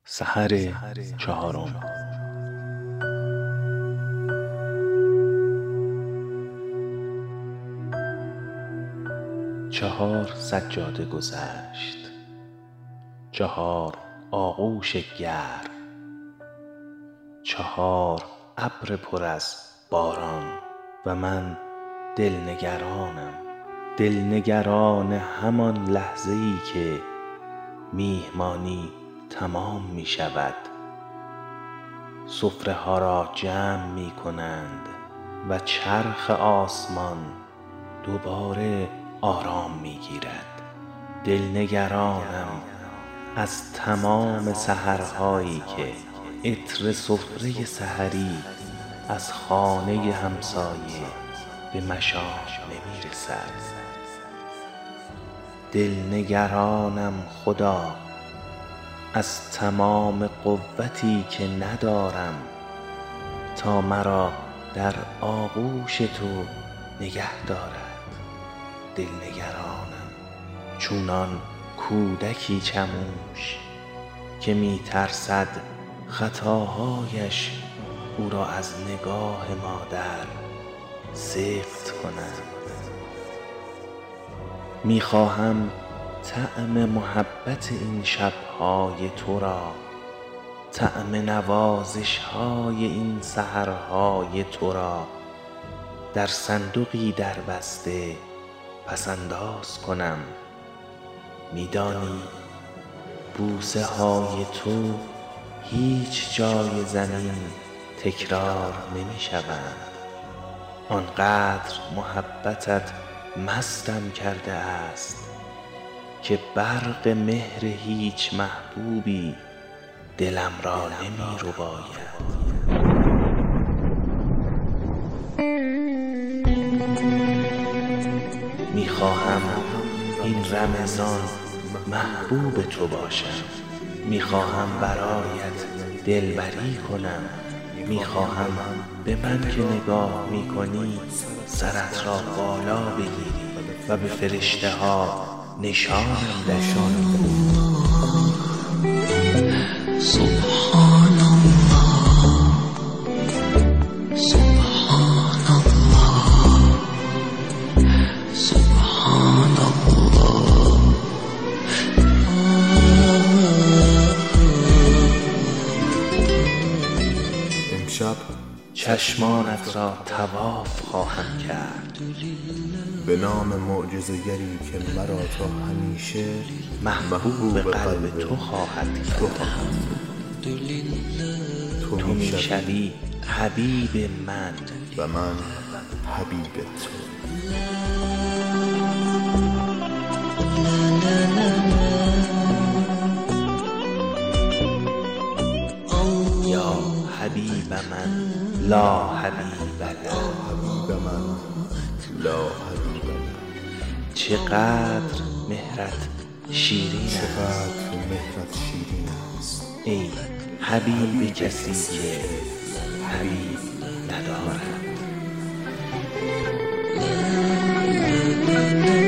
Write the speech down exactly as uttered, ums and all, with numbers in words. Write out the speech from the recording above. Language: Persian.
سحر چهارم. چهار سجاده گذشت، چهار آغوش گرم، چهار ابر پر از باران و من دلنگرانم، دلنگران همان لحظه ای که میهمانی تمام می شود، سفره ها را جمع می کنند و چرخ آسمان دوباره آرام می گیرد. دلنگرانم از تمام سحرهایی که عطر سفره سحری از خانه همسایه به مشام نمی رسد. دلنگرانم خدا از تمام قوتی که ندارم تا مرا در آغوش تو نگه دارد. دلنگرانم چونان کودکی چموش که می ترسد خطاهایش او را از نگاه مادر سفت کنند. می خواهم طعم محبت این شب‌های تو را، طعم نوازش‌های این سحرهای تو را در صندوقی دربسته پس‌انداز کنم. می‌دانی بوسه های تو هیچ جای زمین تکرار نمی شوند. آنقدر محبتت مستم کرده است که برق مهر هیچ محبوبی دلم را نمی رباید. می خواهم این رمضان محبوب تو باشم، می خواهم برایت دلبری کنم، می خواهم به من که نگاه می کنی سرت را بالا بگیری و به فرشته ها نشانم دهی. سبحان الله سبحان الله سبحان الله. امشب چشمانت را طواف خواهم کرد به نام معجزه‌گری که مرا تا همیشه محبوب قلب تو خواهد کرد. تو می شوی حبیب من و من حبیب تو. یا حبیب من لا حبیب له، حبیب من لا حبیب له. چقدر مهرت شیرین است، چقدر مهرت شیرین است ای حبیب کسی که حبیب ندارد.